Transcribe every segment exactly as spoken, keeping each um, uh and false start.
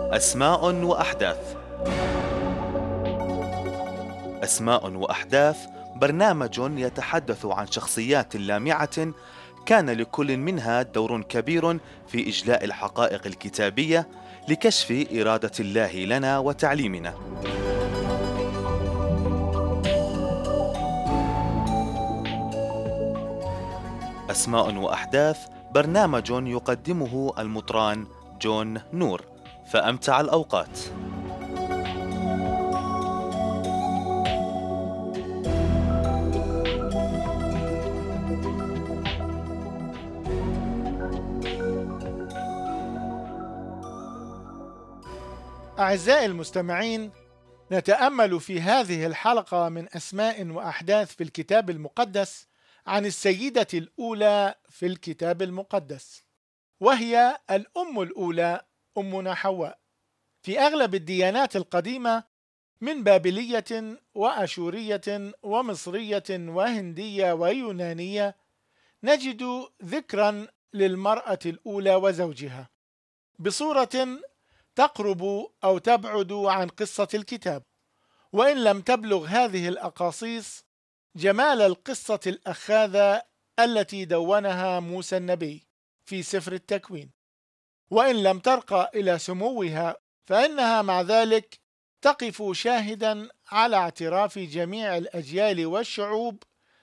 أسماء وأحداث. أسماء وأحداث برنامج يتحدث عن شخصيات لامعة كان لكل منها دور كبير في إجلاء الحقائق الكتابية لكشف إرادة الله لنا وتعليمنا. أسماء وأحداث برنامج يقدمه المطران جون نور، فأمتع الأوقات. أعزائي المستمعين، نتأمل في هذه الحلقة من أسماء وأحداث في الكتاب المقدس عن السيدة الأولى في الكتاب المقدس، وهي الأم الأولى أمنا حواء. في أغلب الديانات القديمة من بابلية وأشورية ومصرية وهندية ويونانية نجد ذكرا للمرأة الأولى وزوجها بصورة تقرب أو تبعد عن قصة الكتاب، وإن لم تبلغ هذه الأقاصيص جمال القصة الأخاذة التي دونها موسى النبي في سفر التكوين، وإن لم ترقى إلى سموها فإنها مع ذلك تقف شاهدا على اعتراف جميع الأجيال والشعوب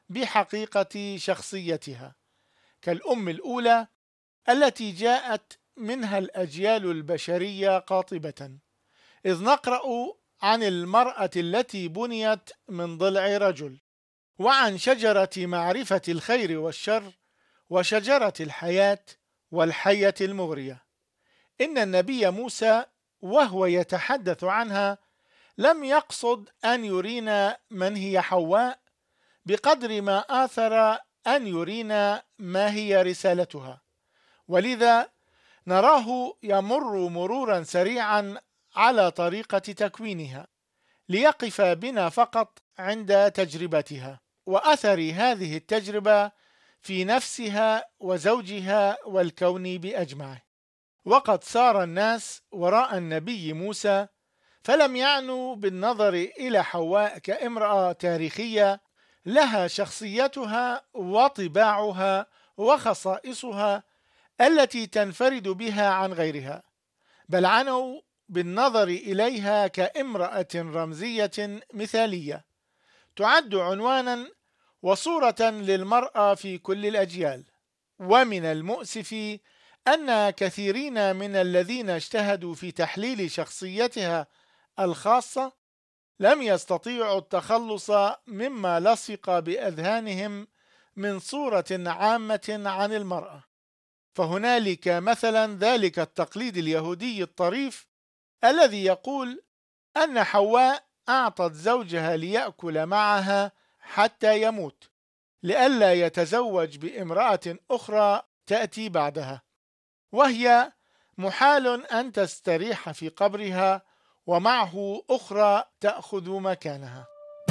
بحقيقة شخصيتها كالأم الأولى التي جاءت منها الأجيال البشرية قاطبة، إذ نقرأ عن المرأة التي بنيت من ضلع رجل، وعن شجرة معرفة الخير والشر، وشجرة الحياة، والحية المغرية. إن النبي موسى وهو يتحدث عنها لم يقصد أن يرينا من هي حواء بقدر ما آثر أن يرينا ما هي رسالتها، ولذا نراه يمر مرورا سريعا على طريقة تكوينها ليقف بنا فقط عند تجربتها وأثر هذه التجربة في نفسها وزوجها والكون بأجمعه. وقد سار الناس وراء النبي موسى فلم يعنوا بالنظر إلى حواء كامرأة تاريخية لها شخصيتها وطباعها وخصائصها التي تنفرد بها عن غيرها، بل عنوا بالنظر إليها كامرأة رمزية مثالية تعد عنوانا وصورة للمرأة في كل الأجيال. ومن المؤسف أن كثيرين من الذين اجتهدوا في تحليل شخصيتها الخاصة لم يستطيعوا التخلص مما لصق بأذهانهم من صورة عامة عن المرأة. فهنالك مثلا ذلك التقليد اليهودي الطريف الذي يقول أن حواء أعطت زوجها ليأكل معها حتى يموت لئلا يتزوج بامرأة أخرى تأتي بعدها، وهي محال أن تستريح في قبرها ومعه أخرى تأخذ مكانها.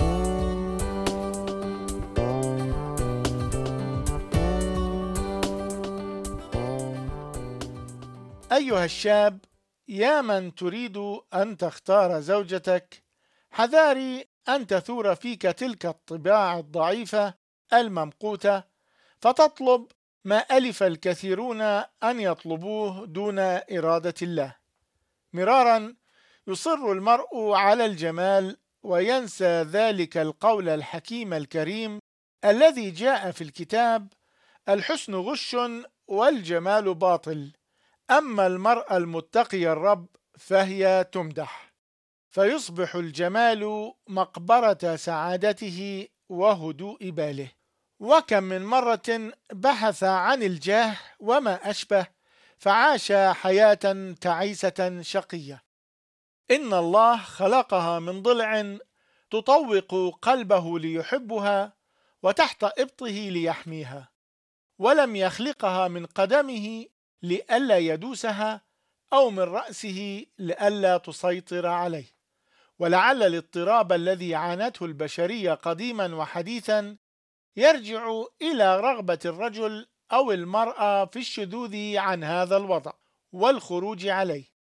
أيها الشاب، يا من تريد أن تختار زوجتك، حذاري أن تثور فيك تلك الطباع الضعيفة الممقوتة فتطلب ما ألف الكثيرون أن يطلبوه دون إرادة الله. مرارا يصر المرء على الجمال وينسى ذلك القول الحكيم الكريم الذي جاء في الكتاب: الحسن غش والجمال باطل، أما المرأة المتقية الرب فهي تمدح. فيصبح الجمال مقبرة سعادته وهدوء باله. وكم من مرة بحث عن الجاه وما أشبه فعاش حياة تعيسة شقية. إن الله خلقها من ضلع تطوق قلبه ليحبها وتحت إبطه ليحميها، ولم يخلقها من قدمه لئلا يدوسها أو من رأسه لئلا تسيطر عليه. ولعل الاضطراب الذي عانته البشرية قديما وحديثا يرجع إلى رغبة الرجل أو المرأة في الشذوذ عن هذا الوضع والخروج عليه،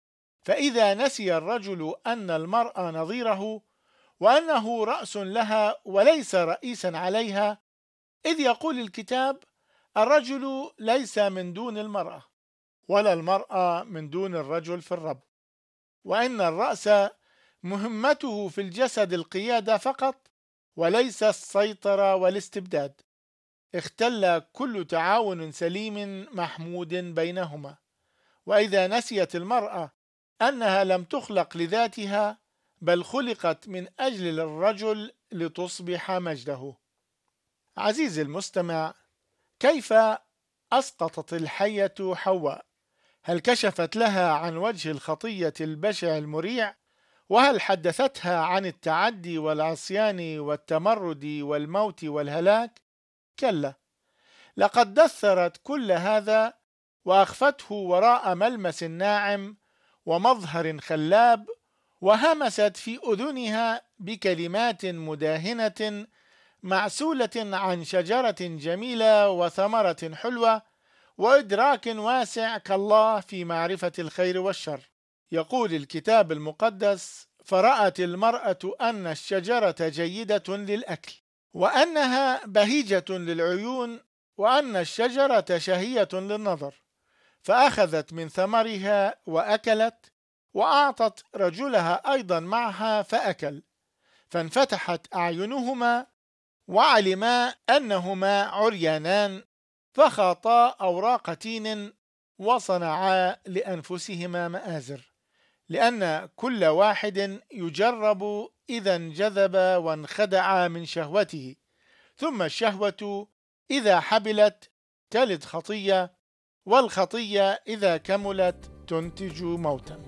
فإذا نسي الرجل أن المرأة نظيره وأنه رأس لها وليس رئيسا عليها، إذ يقول الكتاب: الرجل ليس من دون المرأة ولا المرأة من دون الرجل في الرب، وإن الرأس مهمته في الجسد القيادة فقط وليس السيطرة والاستبداد. اختل كل تعاون سليم محمود بينهما. وإذا نسيت المرأة أنها لم تخلق لذاتها بل خلقت من أجل الرجل لتصبح مجده. عزيزي المستمع، كيف أسقطت الحية حواء؟ هل كشفت لها عن وجه الخطية البشع المريع؟ وهل حدثتها عن التعدي والعصيان والتمرد والموت والهلاك؟ كلا، لقد دثرت كل هذا وأخفته وراء ملمس ناعم ومظهر خلاب، وهمست في أذنها بكلمات مداهنة معسولة عن شجرة جميلة وثمرة حلوة وإدراك واسع كالله في معرفة الخير والشر. يقول الكتاب المقدس: فرأت المرأة أن الشجرة جيدة للأكل وأنها بهيجة للعيون وأن الشجرة شهية للنظر، فأخذت من ثمرها وأكلت، وأعطت رجلها أيضا معها فأكل، فانفتحت أعينهما وعلما أنهما عريانان، فخاطا أوراق تين وصنعا لأنفسهما مآزر، لأن كل واحد يجرب إذا انجذب وانخدع من شهوته، ثم الشهوة إذا حبلت تلد خطية، والخطية إذا كملت تنتج موتا.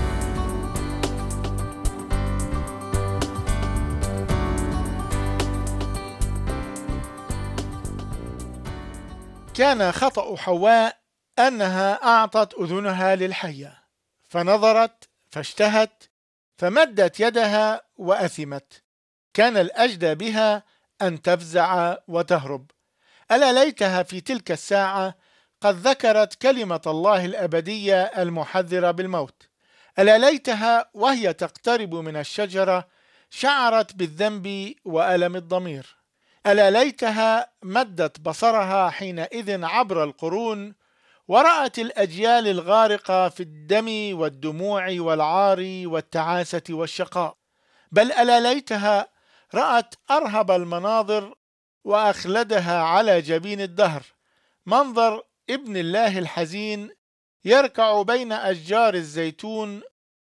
كان خطأ حواء أنها أعطت أذنها للحية، فنظرت فاشتهت فمدت يدها وأثمت. كان الأجدى بها أن تفزع وتهرب. ألا ليتها في تلك الساعة قد ذكرت كلمة الله الأبدية المحذرة بالموت. ألا ليتها وهي تقترب من الشجرة شعرت بالذنب وألم الضمير. ألا ليتها مدت بصرها حينئذ عبر القرون ورأت الأجيال الغارقة في الدم والدموع والعار والتعاسة والشقاء. بل ألا ليتها رأت أرهب المناظر وأخلدها على جبين الدهر، منظر ابن الله الحزين يركع بين أشجار الزيتون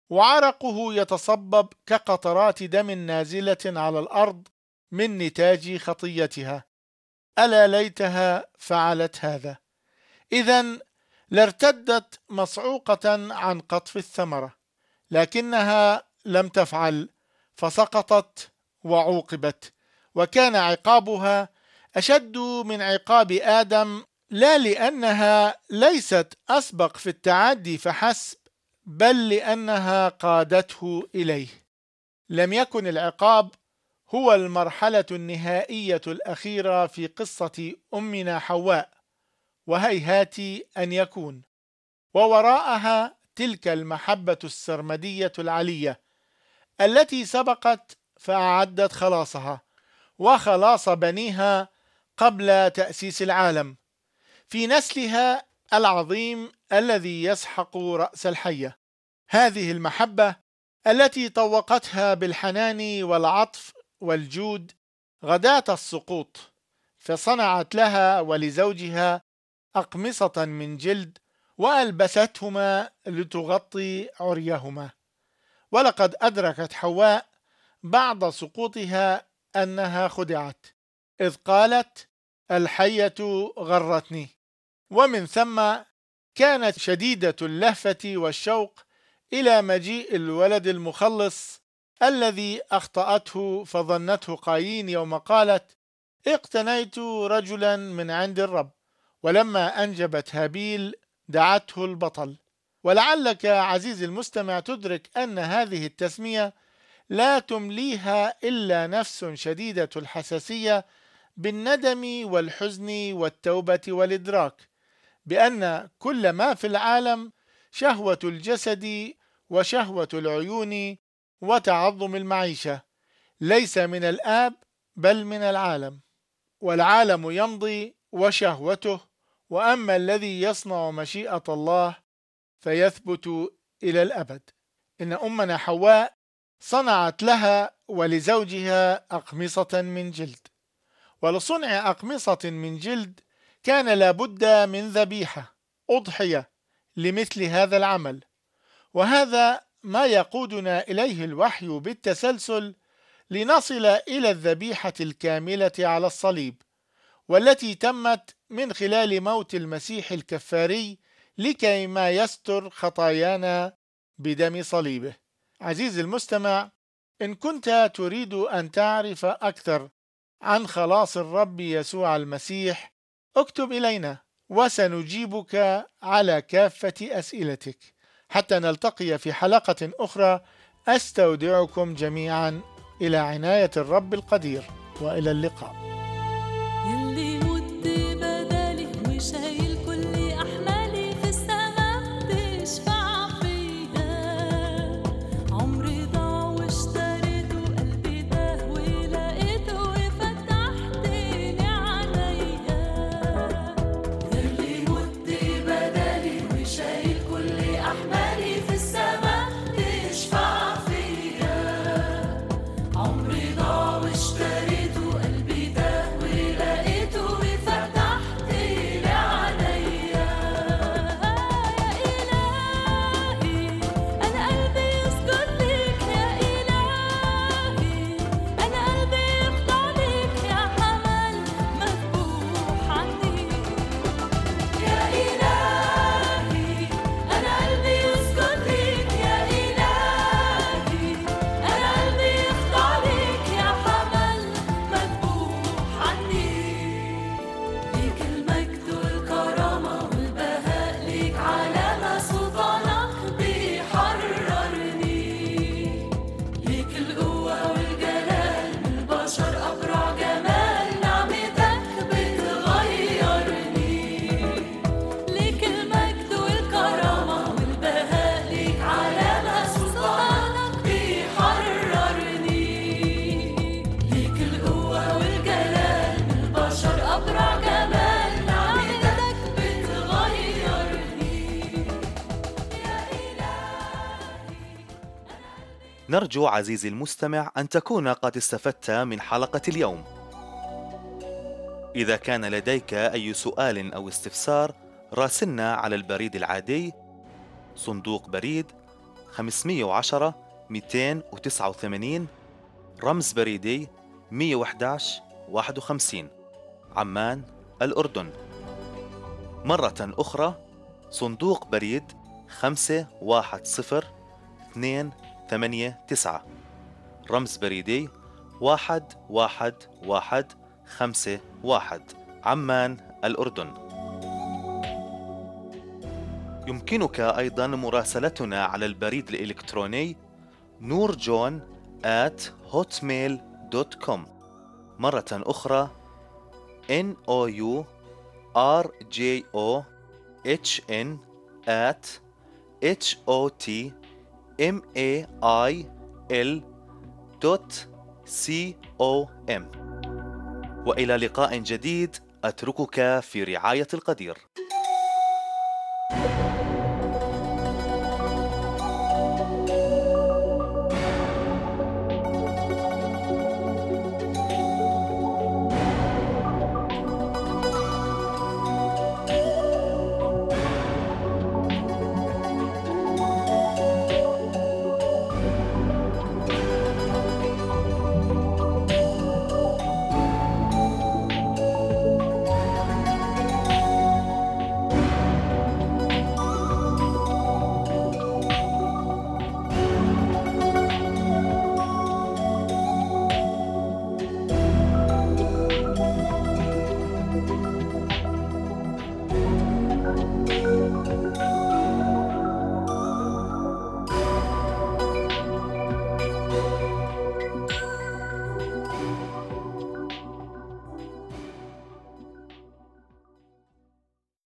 وعرقه يتصبب كقطرات دم نازلة على الأرض من نتاج خطيتها. ألا ليتها فعلت هذا، إذن لارتدت مصعوقة عن قطف الثمرة، لكنها لم تفعل، فسقطت وعوقبت، وكان عقابها أشد من عقاب آدم، لا لأنها ليست أسبق في التعدي فحسب، بل لأنها قادته إليه. لم يكن العقاب هو المرحلة النهائية الأخيرة في قصة أمنا حواء، وهيهات أن يكون، ووراءها تلك المحبة السرمدية العلية التي سبقت فأعدت خلاصها وخلاص بنيها قبل تأسيس العالم في نسلها العظيم الذي يسحق رأس الحية. هذه المحبة التي طوقتها بالحنان والعطف والجود غداة السقوط، فصنعت لها ولزوجها أقمصة من جلد وألبستهما لتغطي عريهما. ولقد أدركت حواء بعد سقوطها أنها خدعت، إذ قالت: الحية غرتني. ومن ثم كانت شديدة اللهفة والشوق إلى مجيء الولد المخلص الذي أخطأته فظنته قايين يوم قالت: اقتنيت رجلا من عند الرب. ولما أنجبت هابيل دعته البطل. ولعلك عزيزي المستمع تدرك أن هذه التسمية لا تمليها إلا نفس شديدة الحساسية بالندم والحزن والتوبة والإدراك بأن كل ما في العالم شهوة الجسد وشهوة العيون وتعظم المعيشة ليس من الآب بل من العالم، والعالم يمضي وشهوته، وأما الذي يصنع مشيئة الله فيثبت إلى الأبد. إن أمنا حواء صنعت لها ولزوجها أقمصة من جلد، ولصنع أقمصة من جلد كان لابد من ذبيحة أضحية لمثل هذا العمل، وهذا ما يقودنا إليه الوحي بالتسلسل لنصل إلى الذبيحة الكاملة على الصليب، والتي تمت من خلال موت المسيح الكفاري لكي ما يستر خطايانا بدم صليبه. عزيزي المستمع، إن كنت تريد أن تعرف أكثر عن خلاص الرب يسوع المسيح اكتب إلينا وسنجيبك على كافة أسئلتك. حتى نلتقي في حلقة أخرى، أستودعكم جميعا إلى عناية الرب القدير، وإلى اللقاء. يلي مد بدالي وشايل كل أحمالي في السما تشفع فيها، عمري ضاع واشتريته قلبي ده ولقيته وفتحتلي عليا. يلي مد بدالي وشايل كل أحمالي في السما تشفع فيا، عمري ضاع واشتريته قلبي ده ولقيته وفتحتلي عليا. يا إلهي أنا قلبي يسجد ليك، يا إلهي أنا قلبي يخضع ليك، يا حمل مذبوح عني. يا إلهي أنا قلبي يسجد ليك، يا إلهي أنا قلبي يخضع ليك، يا حمل مذبوح عني. ليك المجد والكرامة والبهاء، ليك علامة سلطانك بيحررني. ليك القوة والجلال من البشر أبرع جمال، نعمتك بتغيرني. ليك المجد والكرامة والبهاء، ليك علامة سلطانك بيحررني. ليك القوة والجلال من البشر أبرع جمال، نعمتك بتغيرني. يا إلهي نرجو عزيزي المستمع أن تكون قد استفدت من حلقة اليوم. إذا كان لديك أي سؤال أو استفسار راسلنا على البريد العادي صندوق بريد خمسمئة وعشرة مئتين وتسعة وثمانين، رمز بريدي مئة وأحد عشر واحد وخمسين، عمان الأردن. مرة أخرى صندوق بريد خمسة واحد صفر اثنين ثمانية تسعة، رمز بريدي واحد واحد واحد خمسة واحد، عمان الأردن. يمكنك أيضا مراسلتنا على البريد الإلكتروني نورجون آت هوتميل دوت كوم. مرة أخرى N O U R J O H N at H O T M A I L دوت C O M. وإلى لقاء جديد، أتركك في رعاية القدير.